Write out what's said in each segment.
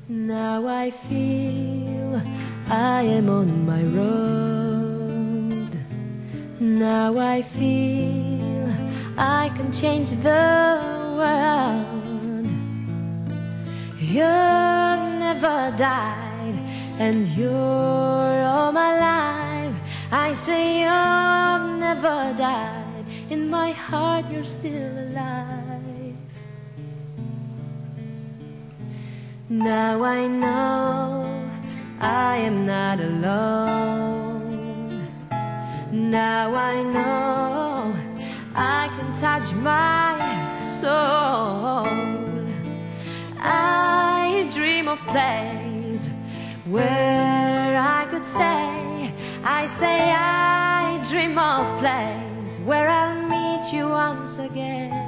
Now I feel I am on my road. Now I feel I can change the world. You've never died and you're all my life. I say you've never died. In my heart you're still alive. Now I know I am not alone. Now I know I can touch my soul. I dream of place where I could stay. I say I dream of place where I'll meet you once again.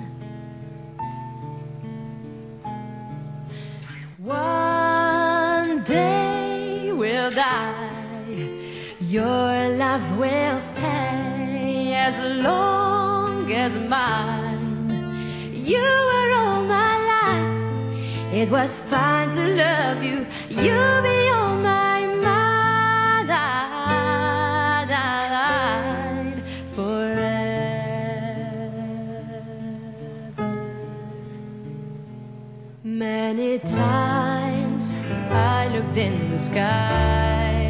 One day we'll die, your love will stay as long as mine. You were all my life, it was fine to love you. You be on my mind forever. Many times I looked in the sky.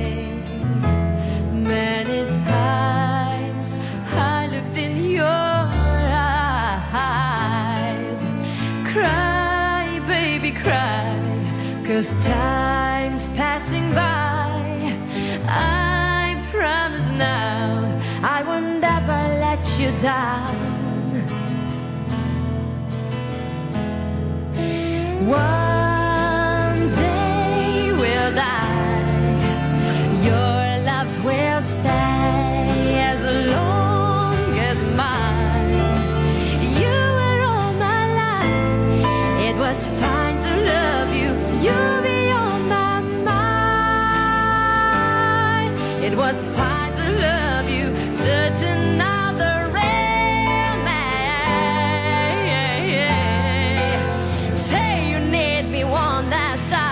Many times I looked in your eyes. Cry, baby, cry, 'cause time's passing by. I promise now I will never let you down. One day we'll die, your love will stay as long as mine. You were all my life, it was fine to love you. You be on my mind. It was fine to love you, such another real man. Say you need me one last time.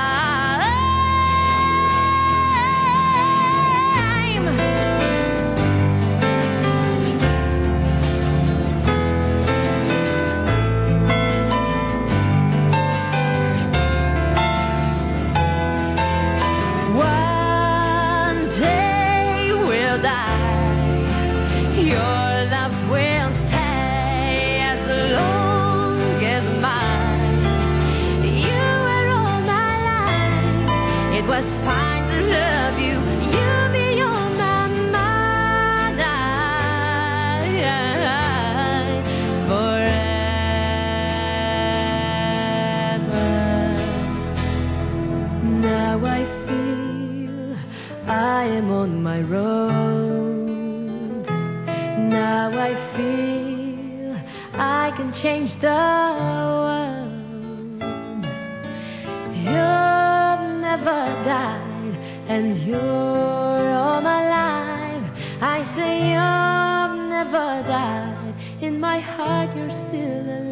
One day we'll die, your love will stay as long as mine. You were all my life, it was fine to love you. You be on my mind forever. Now I feel I am on my road. Now I feel I can change the world. You've never died and you're all my life. I say you've never died. In my heart you're still alive.